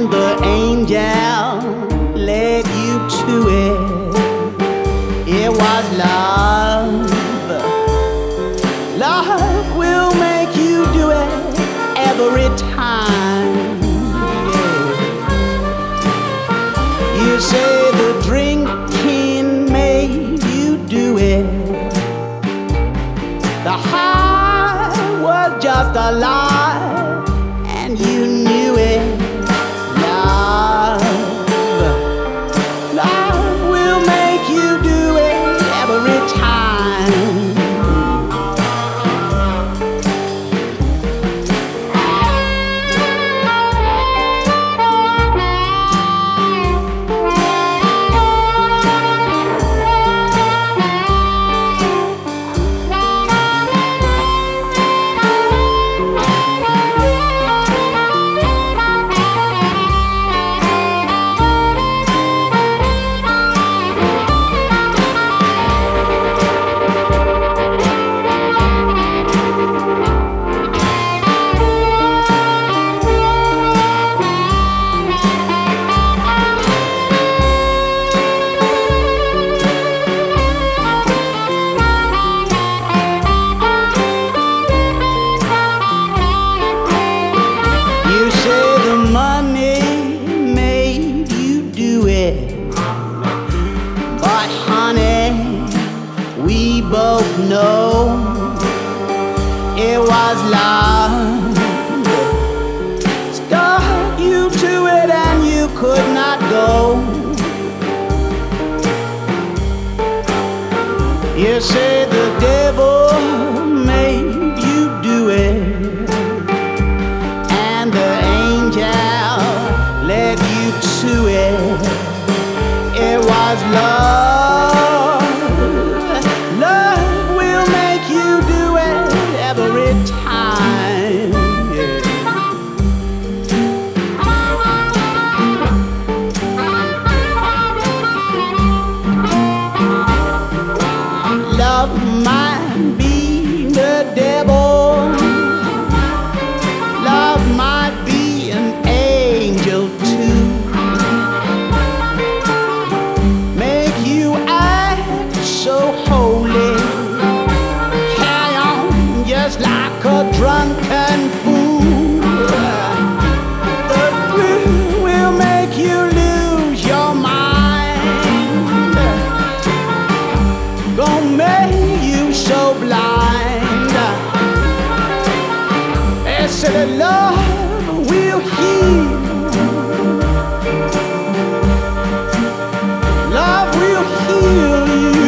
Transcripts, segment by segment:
and the angel led you to it. It was love. Love will make you do it every time. Yeah. You say the drinking made you do it. The high was just a lie, and you knew it. Love will make you do it every time. But honey, we both know it was love. Stuck you to it and you could not go. You say the devil made you do it, and the angel led you to it. It was love. Love will make you do it every time. Yeah. Love might be the devil. Love might be an angel too. So holy, carry on just like a drunken fool. The thrill will make you lose your mind, gonna make you so blind. They say that love will heal. Love will heal you.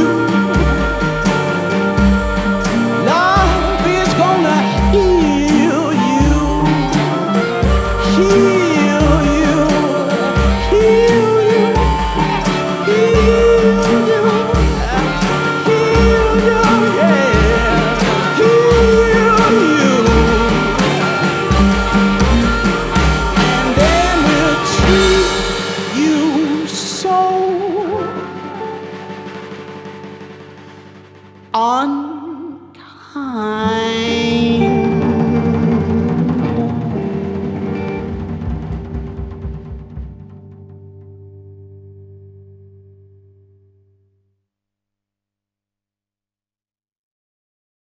Unkind.